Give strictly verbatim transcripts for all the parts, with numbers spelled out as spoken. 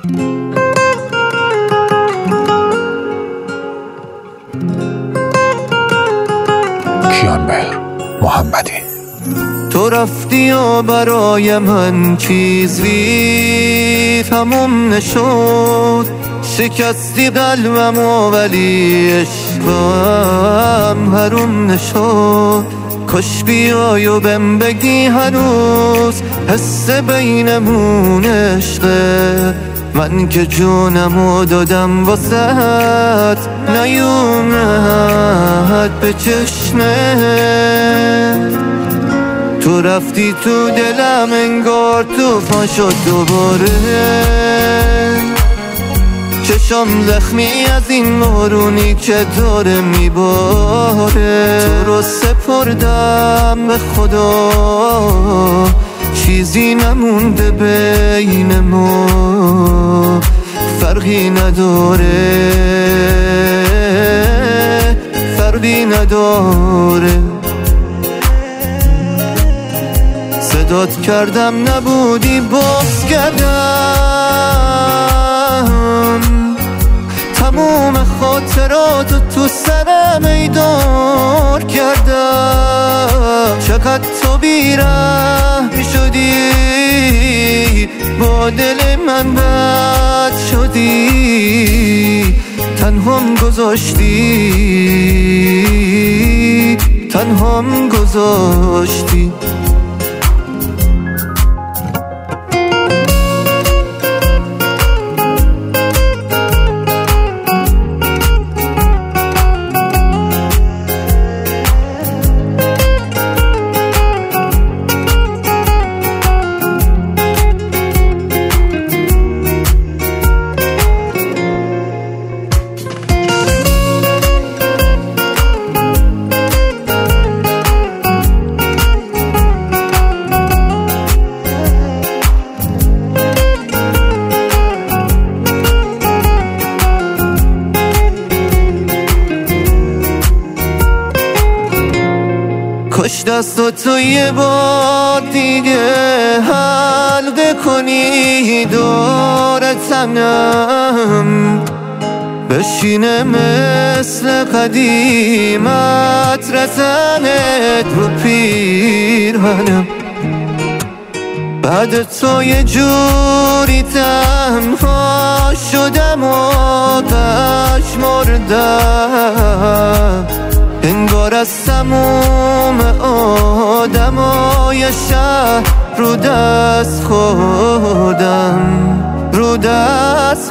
کیانمهر محمدی. تو رفتی و برای من چیزی تموم نشد، شکستی قلبم و ولی عشقم حروم نشد. کاش بیای و بهم بگی هنوز حس بینمون عشقه، من که جونمو دادم واسهت نیومد به چشمه. تو رفتی تو دلم انگار طوفان شد دوباره، چشم زخمی از این بارونی که داره میباره. تو رو سپردم به خدا، چیزی نمونده بین ما، فرقی نداره فرقی نداره. صدات کردم نبودی باز کردم، تموم خاطراتو تو سرم ایدار کردم. چقدر تو بی‌رحم شدی، با دل من بد شدی، تنهام گذاشتی تنهام گذاشتی. کاش دستو تو یه بار دیگه حلقه کنی دور تنم، بشینه مثل قدیمت رزنت رو پیرهنم. بعد تو یه جوری تنها شدم و پشمردم، انگار از تموم آدمای شهر رو دست خوردم رو دست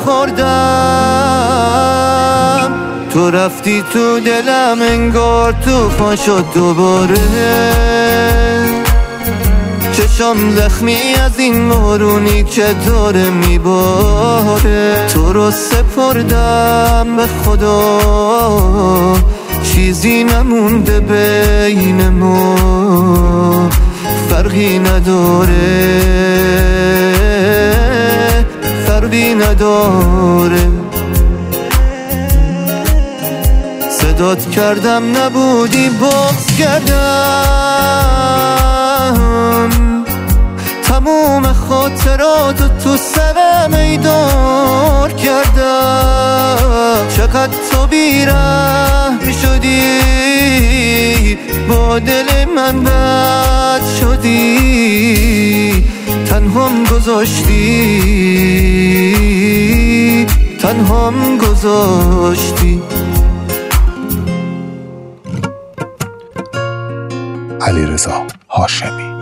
خوردم. تو رفتی تو دلم انگار طوفان شد دوباره، چشم زخمی از این بارونی که داره میباره. تو رو سپردم به خدا، چیزی نمونده بین ما، فرقی نداره فرقی نداره. صدات کردم نبودی باز کردم، تموم خاطراتو تو سرم ایدار کردم. چقدر تو بی‌رحم شدی، با دل من بد شدی، تنهام گذاشتی تنهام گذاشتی. علیرضا هاشمی.